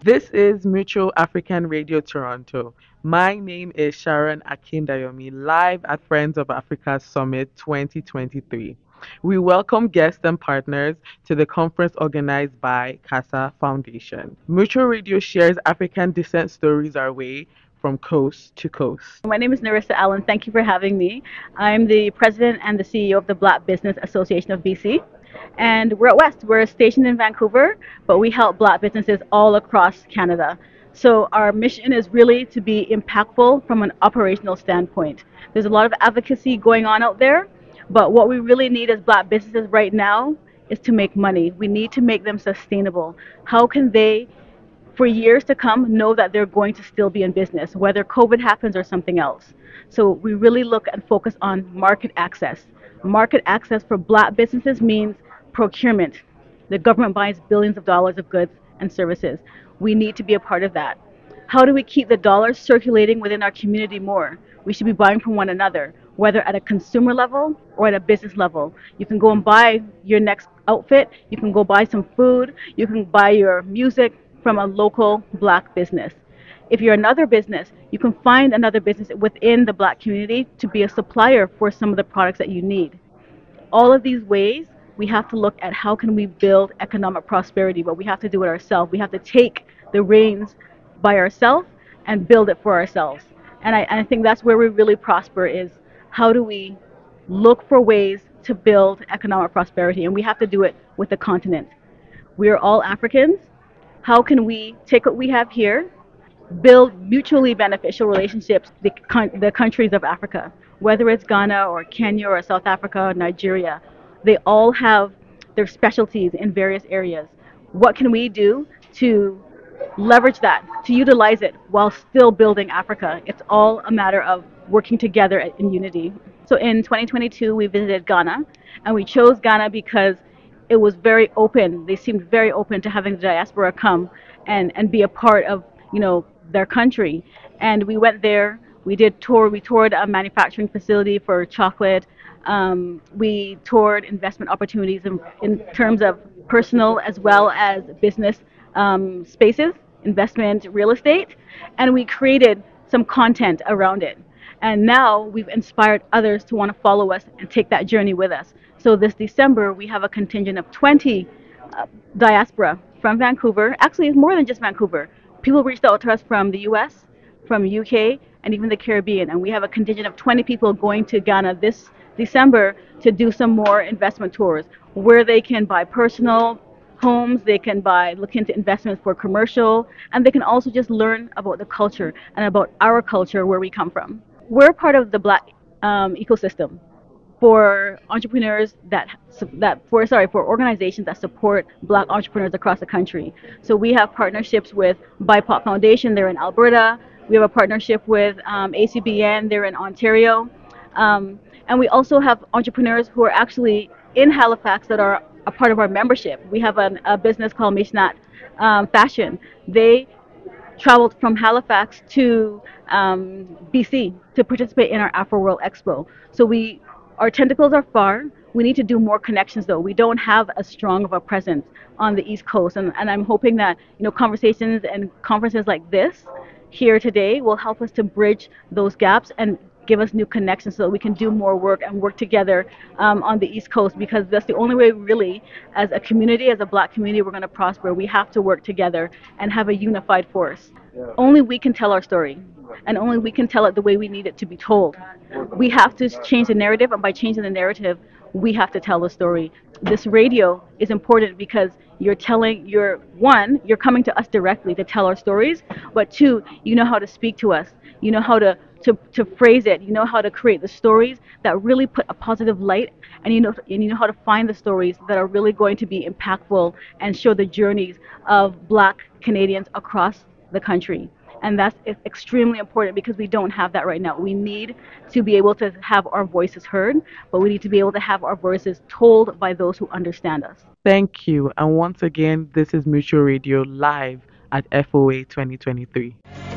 This is Mutual African Radio Toronto. My name is Sharon Akindayomi, live at Friends of Africa Summit 2023. We welcome guests and partners to the conference organized by CASA Foundation. Mutual Radio shares African descent stories our way from coast to coast. My name is Narissa Allen. Thank you for having me. I'm the president and the CEO of the Black Business Association of BC. And we're at West. We're stationed in Vancouver, but we help Black businesses all across Canada. So our mission is really to be impactful from an operational standpoint. There's a lot of advocacy going on out there, but what we really need as Black businesses right now is to make money. We need to make them sustainable. How can they for years to come know that they're going to still be in business, whether COVID happens or something else? So we really look and focus on market access. Market access for Black businesses means procurement. The government buys billions of dollars of goods and services. We need to be a part of that. How do we keep the dollars circulating within our community more? We should be buying from one another, whether at a consumer level or at a business level. You can go and buy your next outfit, you can go buy some food, you can buy your music from a local Black business. If you're another business, you can find another business within the Black community to be a supplier for some of the products that you need. All of these ways, we have to look at how can we build economic prosperity, but we have to do it ourselves. We have to take the reins by ourselves and build it for ourselves. And I think that's where we really prosper is how do we look for ways to build economic prosperity, and we have to do it with the continent. We are all Africans. How can we take what we have here, build mutually beneficial relationships with the countries of Africa, whether it's Ghana or Kenya or South Africa or Nigeria? They all have their specialties in various areas. What can we do to leverage that, to utilize it while still building Africa? It's all a matter of working together in unity. So in 2022, we visited Ghana, and we chose Ghana because it was very open. They seemed very open to having the diaspora come and be a part of, their country. And we went there. We toured a manufacturing facility for chocolate. We toured investment opportunities in terms of personal as well as business spaces, investment, real estate, and we created some content around it. And now we've inspired others to want to follow us and take that journey with us. So this December, we have a contingent of 20 diaspora from Vancouver. Actually, it's more than just Vancouver. People reached out to us from the US, from UK, and even the Caribbean. And we have a contingent of 20 people going to Ghana this December to do some more investment tours where they can buy personal homes, they can look into investments for commercial, and they can also just learn about the culture and about our culture where we come from. We're part of the Black ecosystem for entrepreneurs for organizations that support Black entrepreneurs across the country. So we have partnerships with BIPOC Foundation, they're in Alberta. We have a partnership with ACBN, they're in Ontario. And we also have entrepreneurs who are actually in Halifax that are a part of our membership. We have a business called Mishnat Fashion. They traveled from Halifax to BC to participate in our Afro World Expo. So our tentacles are far. We need to do more connections though. We don't have as strong of a presence on the East Coast. And I'm hoping that conversations and conferences like this here today will help us to bridge those gaps and give us new connections so that we can do more work and work together on the East Coast, because that's the only way really as a community, as a Black community, we're going to prosper. We have to work together and have a unified force. Only we can tell our story, and only we can tell it the way we need it to be told. We have to change the narrative, and by changing the narrative, we have to tell the story. This radio is important because you're coming to us directly to tell our stories, but two, you know how to speak to us. You know how to phrase it. You know how to create the stories that really put a positive light, and you know how to find the stories that are really going to be impactful and show the journeys of Black Canadians across the country. And that's extremely important because we don't have that right now. We need to be able to have our voices heard, but we need to be able to have our voices told by those who understand us. Thank you. And once again, this is Mutual Radio live at FOA 2023.